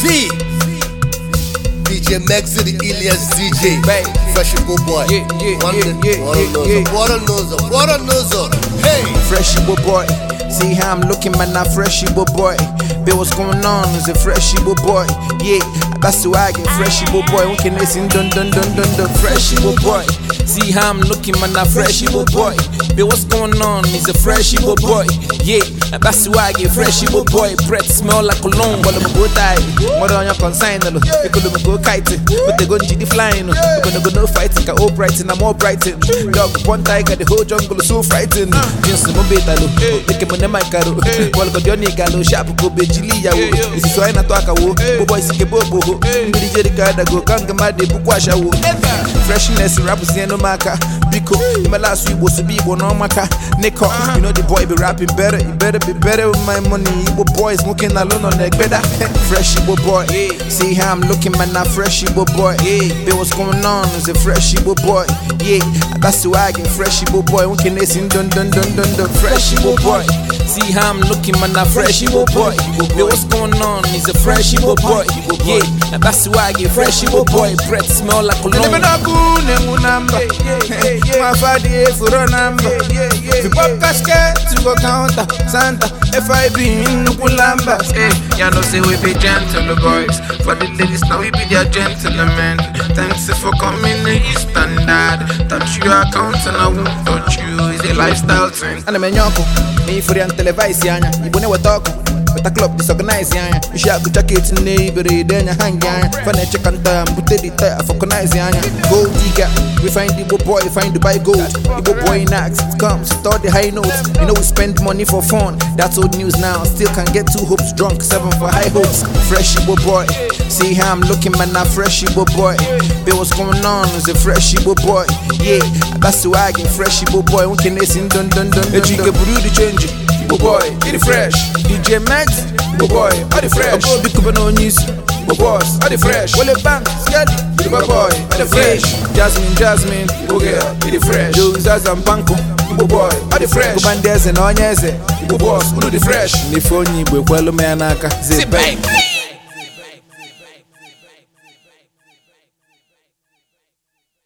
Z DJ Max the Ilias DJ Fresh boy Water knows Hey Fresh boy See how I'm looking man now fresh boy Babe what's going on is a fresh boy Yeah that's why I get fresh boy We can listen dun fresh boy See how I'm looking man now fresh boy Babe what's going on is a fresh boy Yeah that's why I get fresh boy Breath smell like cologne but I'm go die more on your consign no you could go kiting but they go GD flying you gonna go no fighting ka all brighten I'm all brighten dog one tiger the whole jungle so frightened just mo beta lo make mo na makaro wal go joni galo sharp go bejili yawo isi so ina to aka wo boy sike bobo ndiri jeri kada go kanga made bukwa shawo freshness rap say no maka biko my last week was be no maka Nico you know the boy be rapping better you better be better with my money you boy smoking alone on the better fresh boy see how I'm looking man now fresh boy Babe what's going on is a fresh boy yeah that's why I get fresh boy we can listen dun fresh boy see how I'm looking man now fresh boy Babe what's going on is a fresh boy yeah that's why I get fresh boy breath smell like cologne my father for a number the podcast to go counter Santa FIB in Kulamba you know say we be gentle boys for the ladies now we be their gentlemen thanks for coming to standard that you are counting I won't touch you is a lifestyle thing and me nyoko me for the televise yanya ibone watoko but a club disorganize yanya you should go check it neighbor then hang yanya for the check and put the tire for organize yanya gold digger we find the boy find the buy gold the boy knocks comes start the high notes you know we spend money for fun that's old news now still can get 2 hopes drunk 7 for high hopes fresh boy see how I'm looking man now fresh boy Babe what's going on is a fresh boy yeah that's why I get fresh boy we can listen dun you get brew the change boy it fresh DJ Max boy all the fresh go big up on news boss all the fresh well the bank scared boy all the fresh Jasmine go girl it fresh Josas and Banco boy all the fresh Bandez and Onyeze boss all the fresh ni phone igbe kwelu me anaka zip